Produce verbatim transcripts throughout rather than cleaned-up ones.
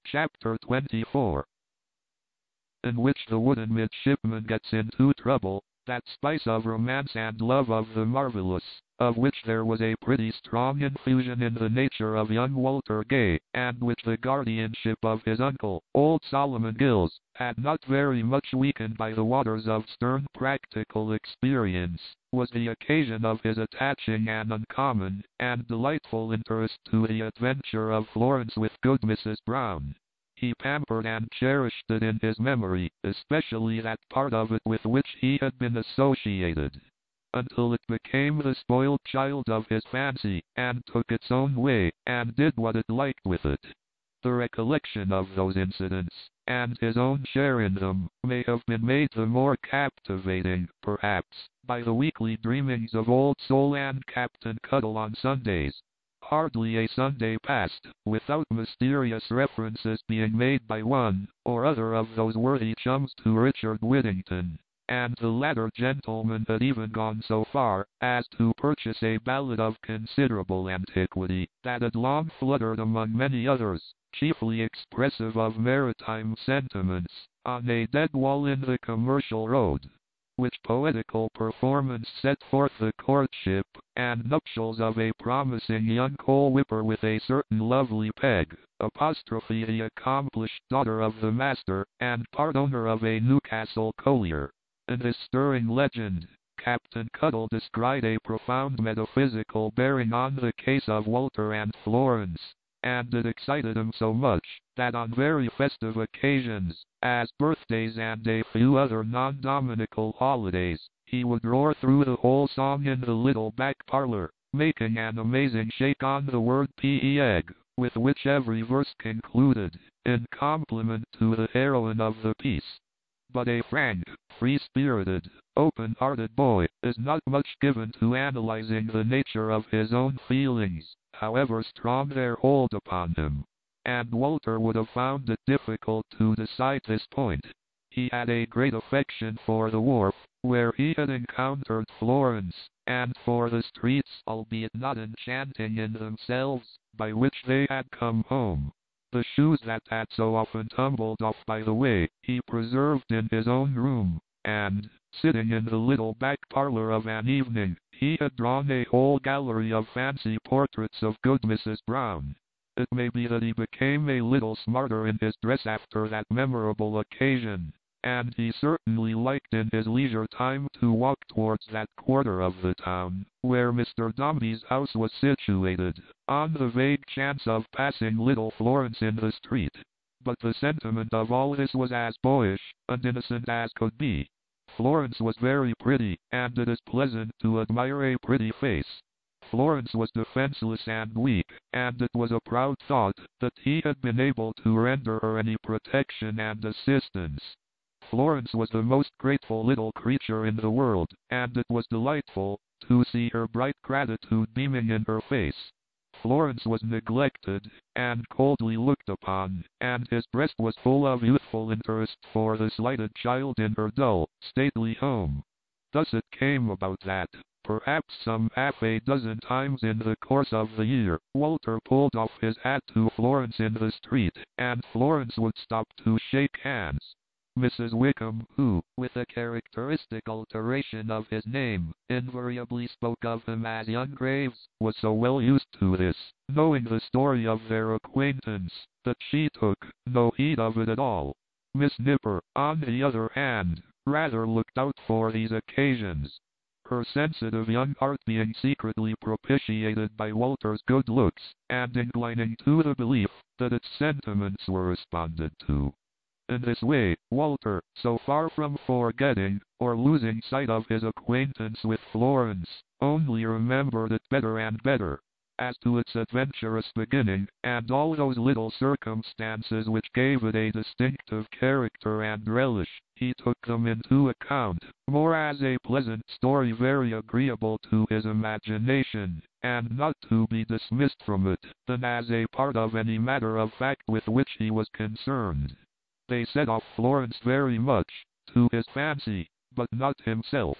Chapter twenty-four, in which the wooden midshipman gets into trouble, that spice of romance and love of the marvelous, of which there was a pretty strong infusion in the nature of young Walter Gay, and which the guardianship of his uncle, old Solomon Gills, had not very much weakened by the waters of stern practical experience, was the occasion of his attaching an uncommon and delightful interest to the adventure of Florence with good Missus Brown. He pampered and cherished it in his memory, especially that part of it with which he had been associated, until it became the spoiled child of his fancy, and took its own way, and did what it liked with it. The recollection of those incidents, and his own share in them, may have been made the more captivating, perhaps, by the weekly dreamings of Old Sol and Captain Cuttle on Sundays. Hardly a Sunday passed, without mysterious references being made by one or other of those worthy chums to Richard Whittington, and the latter gentleman had even gone so far as to purchase a ballad of considerable antiquity, that had long fluttered among many others, chiefly expressive of maritime sentiments, on a dead wall in the Commercial Road, which poetical performance set forth the courtship and nuptials of a promising young coal-whipper with a certain lovely Peg, apostrophe the accomplished daughter of the master, and part owner of a Newcastle collier. In this stirring legend, Captain Cuttle descried a profound metaphysical bearing on the case of Walter and Florence, and it excited him so much, that on very festive occasions, as birthdays and a few other non-dominical holidays, he would roar through the whole song in the little back parlor, making an amazing shake on the word P-E-Egg, with which every verse concluded, in compliment to the heroine of the piece. But a frank, free-spirited, open-hearted boy is not much given to analyzing the nature of his own feelings, however strong their hold upon him, and Walter would have found it difficult to decide this point. He had a great affection for the wharf, where he had encountered Florence, and for the streets, albeit not enchanting in themselves, by which they had come home. The shoes that had so often tumbled off by the way, he preserved in his own room, and, sitting in the little back parlor of an evening, he had drawn a whole gallery of fancy portraits of good Missus Brown. It may be that he became a little smarter in his dress after that memorable occasion, and he certainly liked in his leisure time to walk towards that quarter of the town, where Mister Dombey's house was situated, on the vague chance of passing little Florence in the street. But the sentiment of all this was as boyish and innocent as could be. Florence was very pretty, and it is pleasant to admire a pretty face. Florence was defenseless and weak, and it was a proud thought that he had been able to render her any protection and assistance. Florence was the most grateful little creature in the world, and it was delightful to see her bright gratitude beaming in her face. Florence was neglected and coldly looked upon, and his breast was full of youthful interest for the slighted child in her dull, stately home. Thus it came about that, perhaps some half a dozen times in the course of the year, Walter pulled off his hat to Florence in the street, and Florence would stop to shake hands. Missus Wickham, who, with a characteristic alteration of his name, invariably spoke of him as young Graves, was so well used to this, knowing the story of their acquaintance, that she took no heed of it at all. Miss Nipper, on the other hand, rather looked out for these occasions, her sensitive young heart being secretly propitiated by Walter's good looks, and inclining to the belief that its sentiments were responded to. In this way, Walter, so far from forgetting or losing sight of his acquaintance with Florence, only remembered it better and better. As to its adventurous beginning, and all those little circumstances which gave it a distinctive character and relish, he took them into account, more as a pleasant story very agreeable to his imagination, and not to be dismissed from it, than as a part of any matter of fact with which he was concerned. They set off Florence very much to his fancy, but not himself.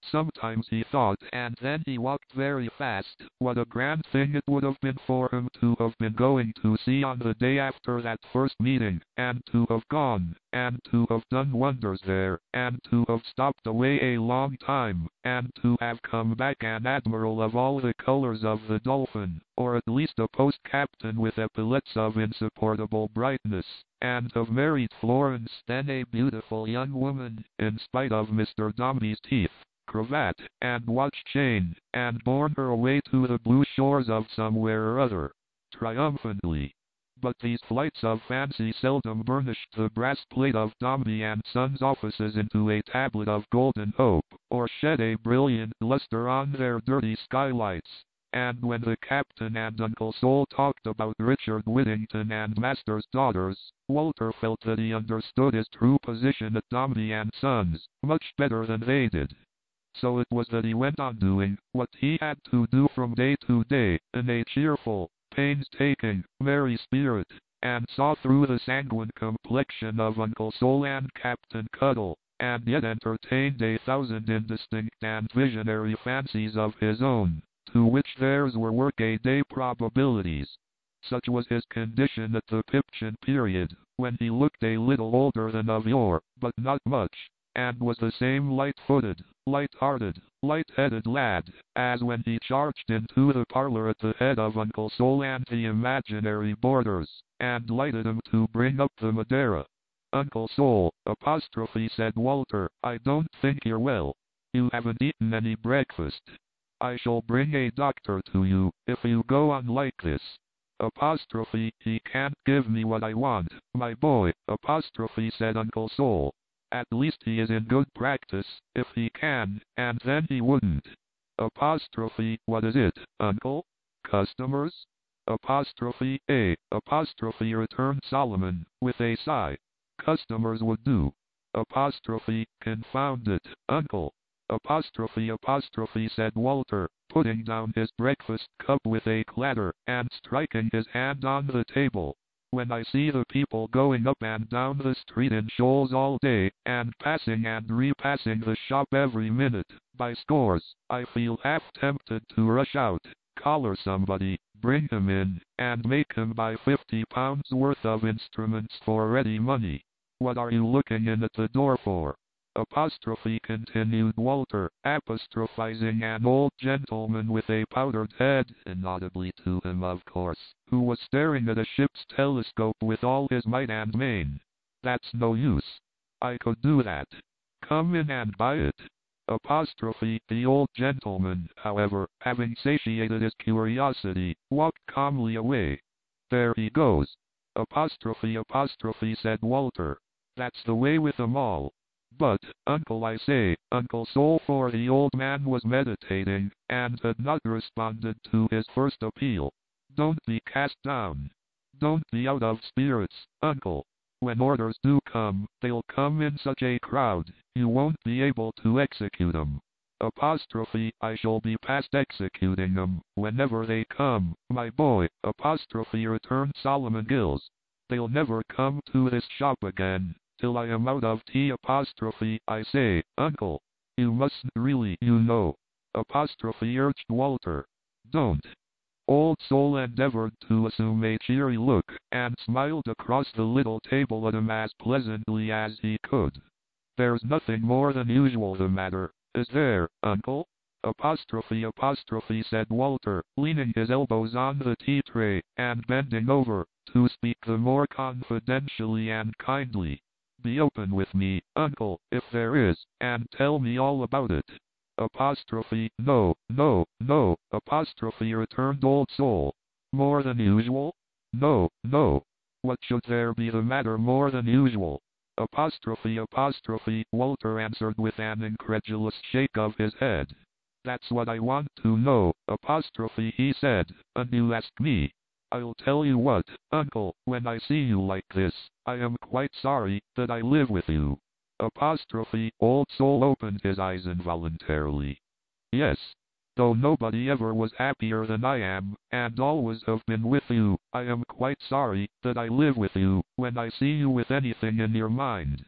Sometimes he thought, and then he walked very fast, what a grand thing it would have been for him to have been going to sea on the day after that first meeting, and to have gone, and to have done wonders there, and to have stopped away a long time, and to have come back an admiral of all the colors of the Dolphin, or at least a post-captain with epaulets of insupportable brightness, and have married Florence, then a beautiful young woman, in spite of Mister Dombey's teeth, cravat, and watch chain, and borne her away to the blue shores of somewhere or other, triumphantly. But these flights of fancy seldom burnished the brass plate of Dombey and Sons offices into a tablet of golden hope, or shed a brilliant luster on their dirty skylights. And when the captain and Uncle Sol talked about Richard Whittington and Master's daughters, Walter felt that he understood his true position at Dombey and Sons much better than they did. So it was that he went on doing what he had to do from day to day, in a cheerful, painstaking, merry spirit, and saw through the sanguine complexion of Uncle Sol and Captain Cuttle, and yet entertained a thousand indistinct and visionary fancies of his own, to which theirs were work-a-day probabilities. Such was his condition at the Pipchin period, when he looked a little older than of yore, but not much, and was the same light-footed, light-hearted, light-headed lad, as when he charged into the parlor at the head of Uncle Sol and the imaginary boarders, and lighted 'em to bring up the Madeira. "Uncle Sol, apostrophe," said Walter, "I don't think you're well. You haven't eaten any breakfast. I shall bring a doctor to you, if you go on like this. Apostrophe, he can't give me what I want, my boy, apostrophe," said Uncle Sol. "At least he is in good practice, if he can, and then he wouldn't." Apostrophe, what is it, uncle? Customers? Apostrophe, A, apostrophe, returned Solomon, with a sigh. Customers would do. Apostrophe, confound it, uncle. Apostrophe, apostrophe, said Walter, putting down his breakfast cup with a clatter, and striking his hand on the table. "When I see the people going up and down the street in shoals all day, and passing and repassing the shop every minute, by scores, I feel half tempted to rush out, collar somebody, bring him in, and make him buy fifty pounds worth of instruments for ready money. What are you looking in at the door for?" Apostrophe, continued Walter, apostrophizing an old gentleman with a powdered head, inaudibly to him of course, who was staring at a ship's telescope with all his might and main. "That's no use. I could do that. Come in and buy it." Apostrophe, the old gentleman, however, having satiated his curiosity, walked calmly away. "There he goes." Apostrophe, apostrophe, said Walter. "That's the way with 'em all. But, uncle, I say, Uncle Sol," for the old man was meditating, and had not responded to his first appeal. "Don't be cast down. Don't be out of spirits, uncle. When orders do come, they'll come in such a crowd, you won't be able to execute 'em." Apostrophe, "I shall be past executing 'em, whenever they come, my boy." Apostrophe, returned Solomon Gills. "They'll never come to this shop again, till I am out of tea." Apostrophe, "I say, uncle, you mustn't really, you know." Apostrophe, urged Walter. "Don't." Old Sol endeavored to assume a cheery look, and smiled across the little table at him as pleasantly as he could. "There's nothing more than usual the matter, is there, uncle?" Apostrophe, apostrophe, said Walter, leaning his elbows on the tea tray, and bending over, to speak the more confidentially and kindly. "Be open with me, uncle, if there is, and tell me all about it." Apostrophe, "No, no, no." Apostrophe, returned Old Sol. "More than usual?" "No, no. What should there be the matter more than usual?" Apostrophe, apostrophe, Walter answered with an incredulous shake of his head. "That's what I want to know." Apostrophe, he said, "and you ask me. I'll tell you what, uncle, when I see you like this, I am quite sorry that I live with you." Apostrophe, Old Sol opened his eyes involuntarily. "Yes. Though nobody ever was happier than I am, and always have been with you, I am quite sorry that I live with you, when I see you with anything in your mind."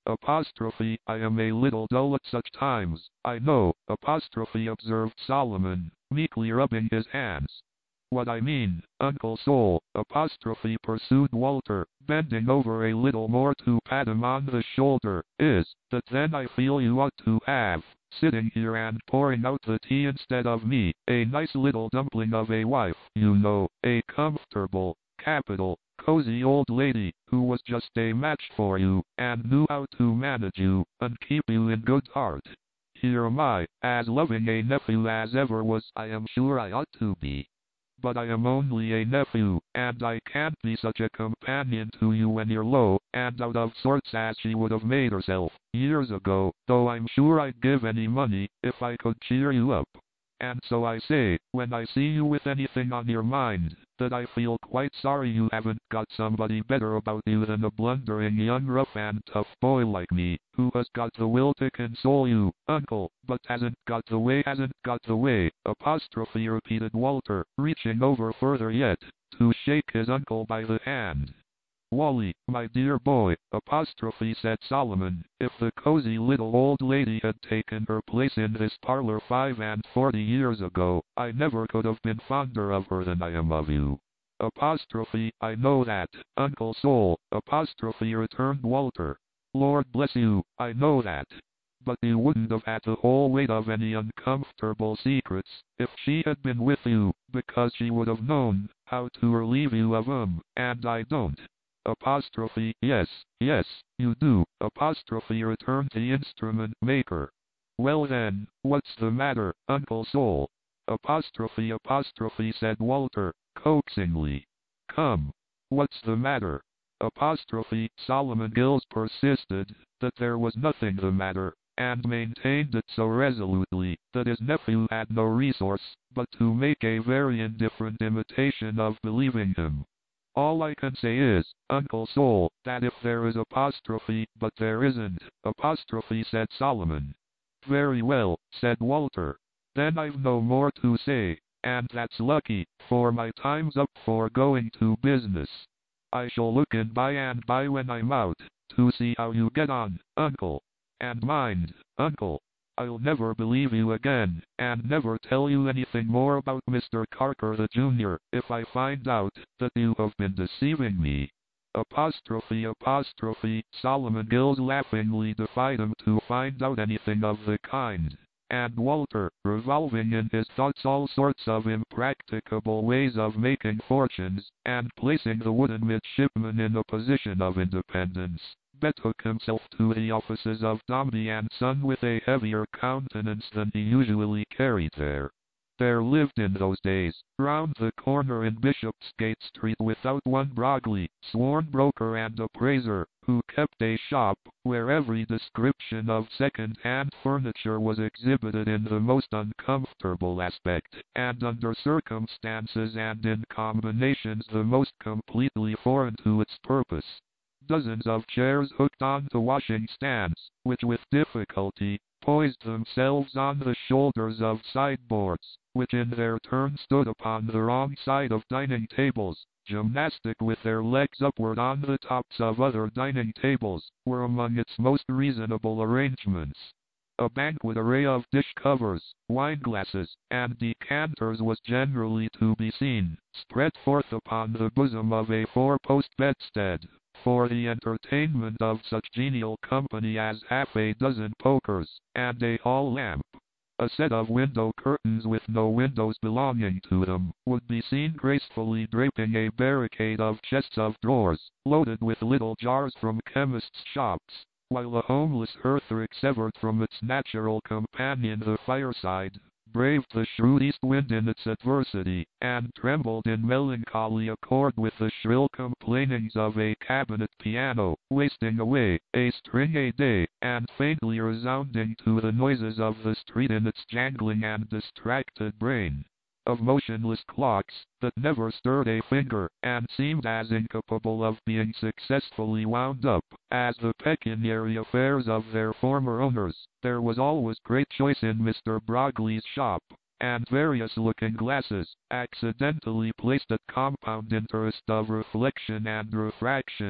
Apostrophe, I am a little dull at such times, I know, apostrophe observed Solomon, meekly rubbing his hands. What I mean, Uncle Sol, apostrophe pursued Walter, bending over a little more to pat him on the shoulder, is, that then I feel you ought to have, sitting here and pouring out the tea instead of me, a nice little dumpling of a wife, you know, a comfortable, capital, cozy old lady, who was just a match for you, and knew how to manage you, and keep you in good heart. Here am I, as loving a nephew as ever was. I am sure I ought to be. But I am only a nephew, and I can't be such a companion to you when you're low and out of sorts as she would have made herself, years ago, though I'm sure I'd give any money, if I could cheer you up. And so I say, when I see you with anything on your mind, that I feel quite sorry you haven't got somebody better about you than a blundering young rough and tough boy like me, who has got the will to console you, uncle, but hasn't got the way, hasn't got the way, apostrophe repeated Walter, reaching over further yet, to shake his uncle by the hand. Wally, my dear boy, apostrophe said Solomon, if the cozy little old lady had taken her place in this parlor five and forty years ago, I never could have been fonder of her than I am of you. Apostrophe, I know that, Uncle Sol, apostrophe returned Walter. Lord bless you, I know that. But you wouldn't have had the whole weight of any uncomfortable secrets, if she had been with you, because she would have known how to relieve you of 'em, and I don't. Apostrophe, yes, yes, you do, apostrophe returned the instrument maker. Well then, what's the matter, Uncle Sol? Apostrophe apostrophe said Walter, coaxingly. Come. What's the matter? Apostrophe Solomon Gills persisted that there was nothing the matter, and maintained it so resolutely that his nephew had no resource but to make a very indifferent imitation of believing him. All I can say is, Uncle Sol, that if there is apostrophe, but there isn't, apostrophe said Solomon. Very well, said Walter. Then I've no more to say, and that's lucky, for my time's up for going to business. I shall look in by and by when I'm out, to see how you get on, Uncle. And mind, Uncle, I'll never believe you again, and never tell you anything more about Mister Carker the Junior, if I find out that you have been deceiving me. Apostrophe apostrophe Solomon Gills laughingly defied him to find out anything of the kind. And Walter, revolving in his thoughts all sorts of impracticable ways of making fortunes, and placing the wooden midshipman in a position of independence, betook himself to the offices of Dombey and Son with a heavier countenance than he usually carried there. There lived in those days, round the corner in Bishopsgate Street without one Brogley, sworn broker and appraiser, who kept a shop where every description of second-hand furniture was exhibited in the most uncomfortable aspect, and under circumstances and in combinations the most completely foreign to its purpose. Dozens of chairs hooked on to washing stands, which with difficulty poised themselves on the shoulders of sideboards, which in their turn stood upon the wrong side of dining tables, gymnastic with their legs upward on the tops of other dining tables, were among its most reasonable arrangements. A banquet array of dish covers, wineglasses, and decanters was generally to be seen, spread forth upon the bosom of a four-post bedstead, for the entertainment of such genial company as half a dozen pokers, and a hall lamp. A set of window curtains with no windows belonging to them, would be seen gracefully draping a barricade of chests of drawers, loaded with little jars from chemists' shops, while a homeless hearthrug severed from its natural companion the fireside, braved the shrewd east wind in its adversity, and trembled in melancholy accord with the shrill complainings of a cabinet piano, wasting away a string a day, and faintly resounding to the noises of the street in its jangling and distracted brain. Of motionless clocks, that never stirred a finger, and seemed as incapable of being successfully wound up, as the pecuniary affairs of their former owners, there was always great choice in Mister Brogley's shop, and various looking-glasses, accidentally placed at compound interest of reflection and refraction,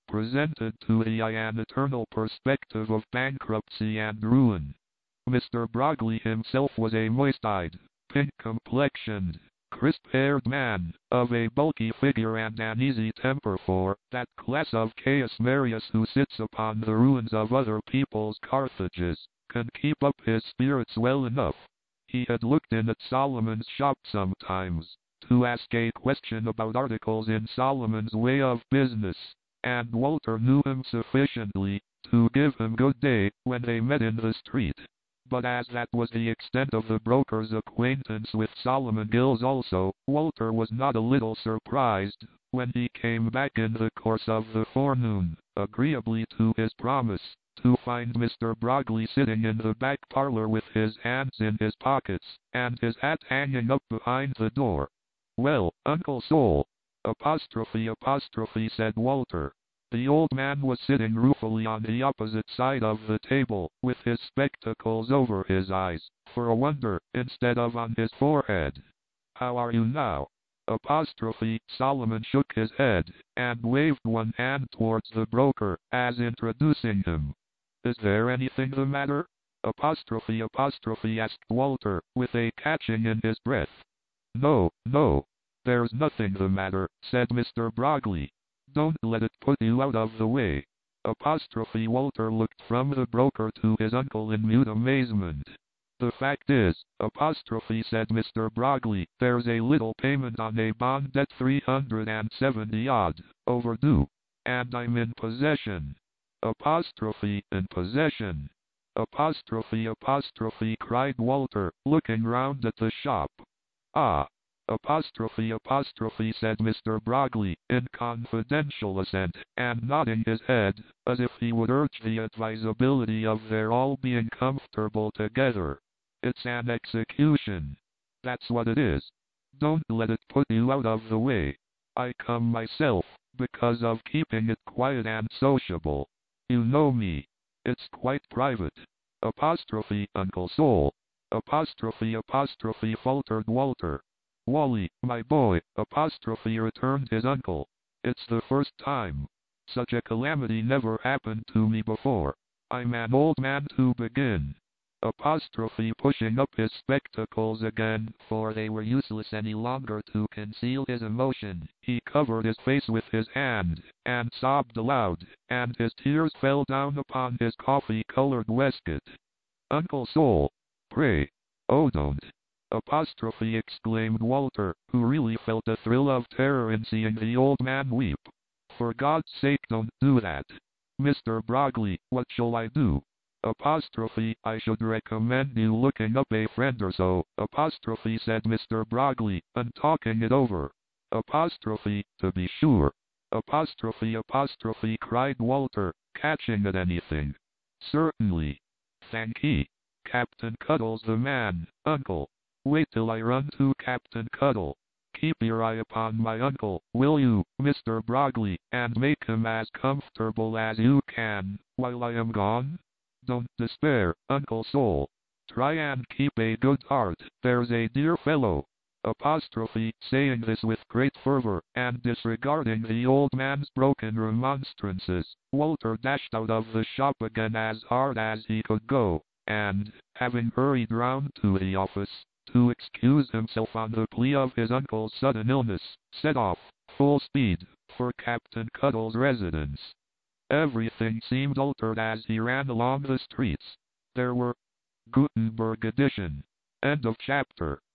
presented to the eye an eternal perspective of bankruptcy and ruin. Mister Brogley himself was a moist-eyed, pink-complexioned, crisp-haired man, of a bulky figure and an easy temper for that class of Caius Marius who sits upon the ruins of other people's Carthages, can keep up his spirits well enough. He had looked in at Solomon's shop sometimes, to ask a question about articles in Solomon's way of business, and Walter knew him sufficiently to give him good day when they met in the street. But as that was the extent of the broker's acquaintance with Solomon Gills also, Walter was not a little surprised when he came back in the course of the forenoon, agreeably to his promise, to find Mister Brogley sitting in the back parlor with his hands in his pockets, and his hat hanging up behind the door. "Well, Uncle Sol," apostrophe apostrophe said Walter. The old man was sitting ruefully on the opposite side of the table, with his spectacles over his eyes, for a wonder, instead of on his forehead. "How are you now?" Apostrophe. Solomon shook his head, and waved one hand towards the broker, as introducing him. "Is there anything the matter?" Apostrophe apostrophe asked Walter, with a catching in his breath. "No, no. There's nothing the matter," said Mister Brogley. "Don't let it put you out of the way." Apostrophe Walter looked from the broker to his uncle in mute amazement. "The fact is," apostrophe said Mister Brogley, "there's a little payment on a bond debt three hundred and seventy odd, overdue, and I'm in possession." Apostrophe in possession. Apostrophe apostrophe cried Walter, looking round at the shop. "Ah!" Apostrophe apostrophe said Mister Brogley, in confidential assent, and nodding his head, as if he would urge the advisability of their all being comfortable together. "It's an execution. That's what it is. Don't let it put you out of the way. I come myself, because of keeping it quiet and sociable. You know me. It's quite private." Apostrophe Uncle Sol. Apostrophe apostrophe faltered Walter. "Wally, my boy," apostrophe returned his uncle. "It's the first time. Such a calamity never happened to me before. I'm an old man to begin." Apostrophe pushing up his spectacles again, for they were useless any longer to conceal his emotion, he covered his face with his hand, and sobbed aloud, and his tears fell down upon his coffee-colored waistcoat. "Uncle Sol, pray, oh don't!" apostrophe exclaimed Walter, who really felt a thrill of terror in seeing the old man weep. "For God's sake don't do that. Mister Brogley, what shall I do?" Apostrophe I should recommend you looking up a friend or so, apostrophe said Mister Brogley, and talking it over. Apostrophe, to be sure. Apostrophe apostrophe cried Walter, catching at anything. "Certainly. Thankee. Captain Cuddle's the man, uncle. Wait till I run to Captain Cuddle. Keep your eye upon my uncle, will you, Mister Brogley, and make him as comfortable as you can, while I am gone? Don't despair, Uncle Sol. Try and keep a good heart, there's a dear fellow." Apostrophe, saying this with great fervor, and disregarding the old man's broken remonstrances, Walter dashed out of the shop again as hard as he could go, and, having hurried round to the office, to excuse himself on the plea of his uncle's sudden illness, set off, full speed, for Captain Cuddle's residence. Everything seemed altered as he ran along the streets. There were Gutenberg edition. End of chapter.